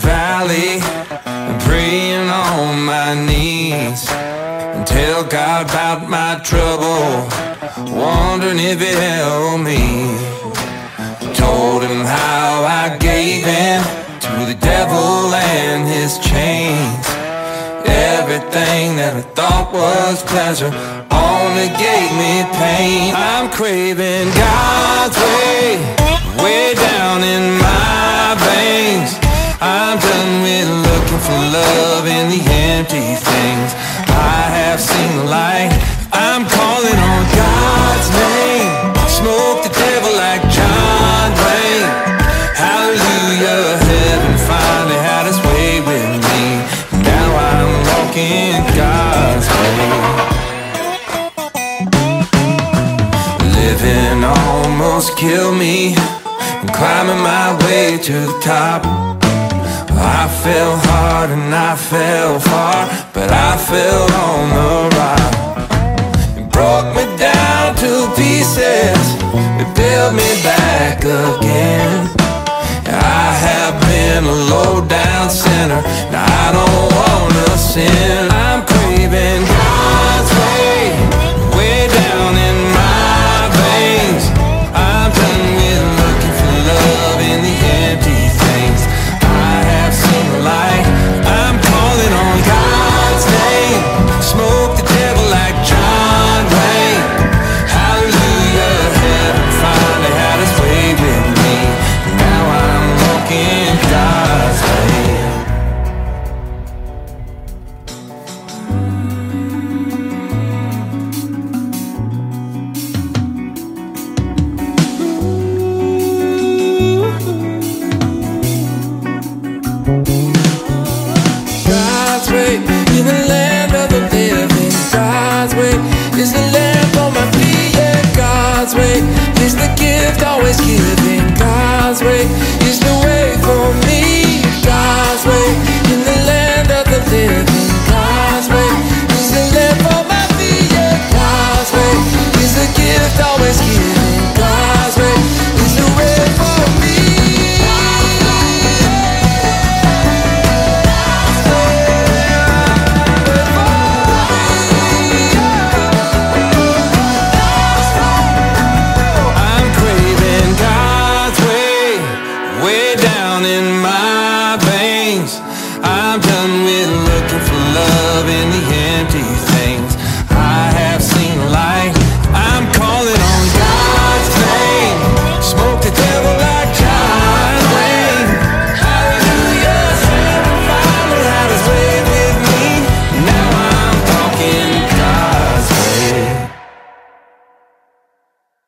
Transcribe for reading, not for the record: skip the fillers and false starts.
valley, praying on my knees, and tell God about my trouble, wondering if He'd help me. Told Him how I gave in to the devil and his chains. Everything that I thought was pleasure only gave me pain. I'm craving God's way, way down in my veins. I'm done with looking for love in the empty things. I have seen the light, I'm calling on God's name. Smoke the devil like John Wayne. Hallelujah, heaven finally had its way with me. Now I'm walking God's way. Living almost killed me, climbing my way to the top. I fell hard and I fell far, but I fell on the rock. It broke me down to pieces, it built me back again. I have been a low down sinner, now I don't wanna sin